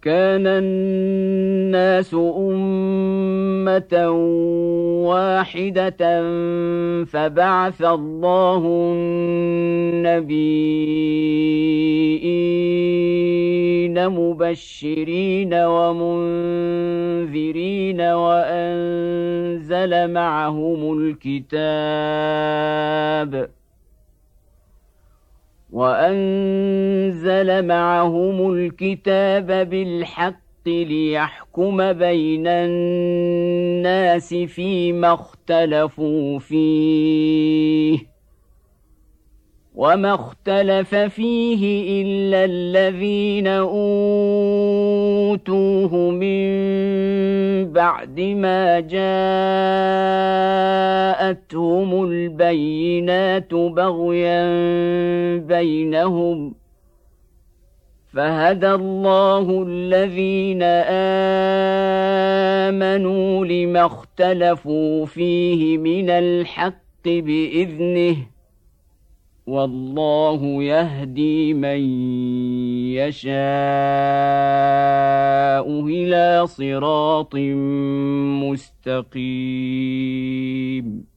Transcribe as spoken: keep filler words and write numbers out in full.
كان الناس أمة واحدة فبعث الله النبيين مبشرين ومنذرين وأنزل معهم الكتاب وأنزل معهم الكتاب بالحق ليحكم بين الناس فيما اختلفوا فيه وما اختلف فيه إلا الذين أوتوه من بعد ما جاءتهم البينات بغيا بينهم فهدى الله الذين آمنوا لما اختلفوا فيه من الحق بإذنه والله يهدي من يشاء إلى صراط مستقيم.